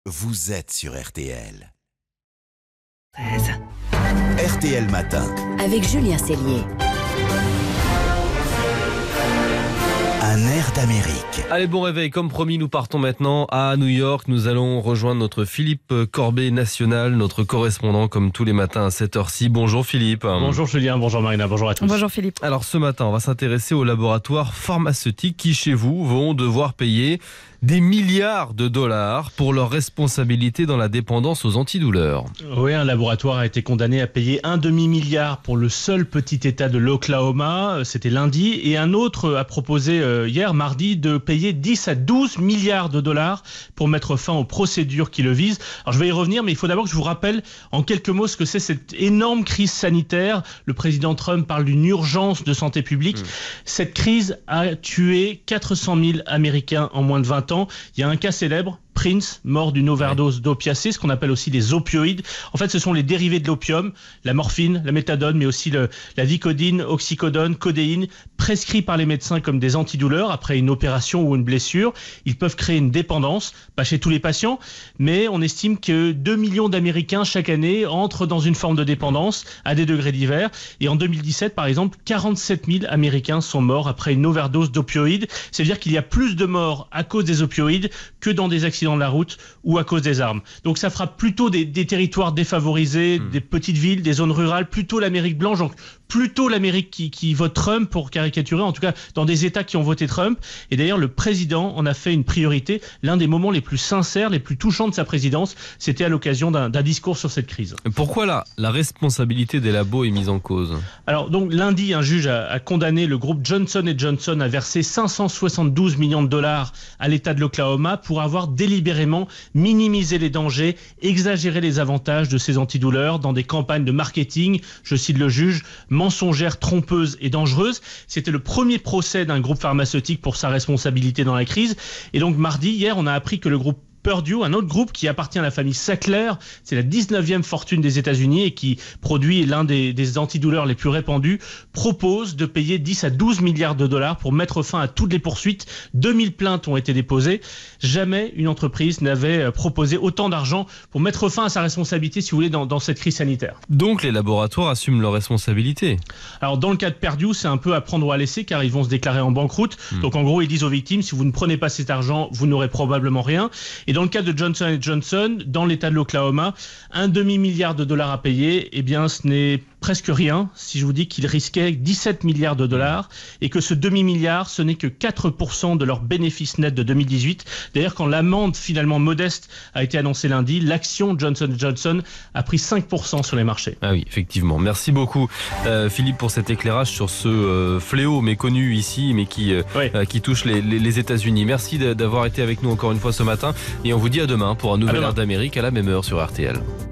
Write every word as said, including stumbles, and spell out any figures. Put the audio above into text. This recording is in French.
vous êtes sur R T L. R T L Matin. Avec Julien Cellier. Un air d'Amérique. Allez, bon réveil. Comme promis, nous partons maintenant à New York. Nous allons rejoindre notre Philippe Corbet national, notre correspondant comme tous les matins à cette heure-ci. Bonjour Philippe. Bonjour Julien, bonjour Marina, bonjour à tous. Bonjour Philippe. Alors ce matin, on va s'intéresser aux laboratoires pharmaceutiques qui, chez vous, vont devoir payer des milliards de dollars pour leur responsabilité dans la dépendance aux antidouleurs. Oui, un laboratoire a été condamné à payer un demi-milliard pour le seul petit état de l'Oklahoma, c'était lundi, et un autre a proposé hier, mardi, de payer dix à douze milliards de dollars pour mettre fin aux procédures qui le visent. Alors je vais y revenir, mais il faut d'abord que je vous rappelle en quelques mots ce que c'est cette énorme crise sanitaire. Le président Trump parle d'une urgence de santé publique. Mmh. Cette crise a tué quatre cent mille Américains en moins de vingt ans. Il y a un cas célèbre, Prince, mort d'une overdose d'opiacés, ce qu'on appelle aussi les opioïdes. En fait, ce sont les dérivés de l'opium, la morphine, la méthadone, mais aussi le, la vicodine, oxycodone, codéine, prescrits par les médecins comme des antidouleurs après une opération ou une blessure. Ils peuvent créer une dépendance, pas chez tous les patients, mais on estime que deux millions d'Américains chaque année entrent dans une forme de dépendance à des degrés divers. Et en deux mille dix-sept, par exemple, quarante-sept mille Américains sont morts après une overdose d'opioïdes. C'est-à-dire qu'il y a plus de morts à cause des opioïdes que dans des accidents de la route ou à cause des armes. Donc ça fera plutôt des, des territoires défavorisés, mmh. des petites villes, des zones rurales, plutôt l'Amérique blanche, donc plutôt l'Amérique qui, qui vote Trump, pour caricaturer, en tout cas dans des États qui ont voté Trump. Et d'ailleurs, le président en a fait une priorité. L'un des moments les plus sincères, les plus touchants de sa présidence, c'était à l'occasion d'un, d'un discours sur cette crise. Pourquoi la, la responsabilité des labos est mise en cause ? Alors donc lundi, un juge a, a condamné le groupe Johnson and Johnson à verser cinq cent soixante-douze millions de dollars à l'État de l'Oklahoma pour avoir délibérément minimisé les dangers, exagéré les avantages de ces antidouleurs dans des campagnes de marketing, je cite le juge, mensongère, trompeuse et dangereuse. C'était le premier procès d'un groupe pharmaceutique pour sa responsabilité dans la crise. Et donc mardi, hier, on a appris que le groupe Purdue, un autre groupe qui appartient à la famille Sackler, c'est la dix-neuvième fortune des États-Unis et qui produit l'un des, des antidouleurs les plus répandus, propose de payer dix à douze milliards de dollars pour mettre fin à toutes les poursuites. deux mille plaintes ont été déposées. Jamais une entreprise n'avait proposé autant d'argent pour mettre fin à sa responsabilité, si vous voulez, dans, dans cette crise sanitaire. Donc les laboratoires assument leurs responsabilités. Alors dans le cas de Purdue, c'est un peu à prendre ou à laisser car ils vont se déclarer en banqueroute. Mmh. Donc en gros, ils disent aux victimes, si vous ne prenez pas cet argent, vous n'aurez probablement rien. Et dans le cas de Johnson and Johnson, dans l'État de l'Oklahoma, un demi-milliard de dollars à payer, eh bien ce n'est presque rien si je vous dis qu'ils risquaient dix-sept milliards de dollars et que ce demi-milliard, ce n'est que quatre pour cent de leur bénéfice net de deux mille dix-huit. D'ailleurs, quand l'amende finalement modeste a été annoncée lundi, l'action Johnson and Johnson a pris cinq pour cent sur les marchés. Ah oui, effectivement. Merci beaucoup euh, Philippe pour cet éclairage sur ce euh, fléau méconnu ici, mais qui, euh, oui. euh, qui touche les, les, les États-Unis. Merci d'avoir été avec nous encore une fois ce matin et on vous dit à demain pour un nouvel Air d'Amérique à la même heure sur R T L.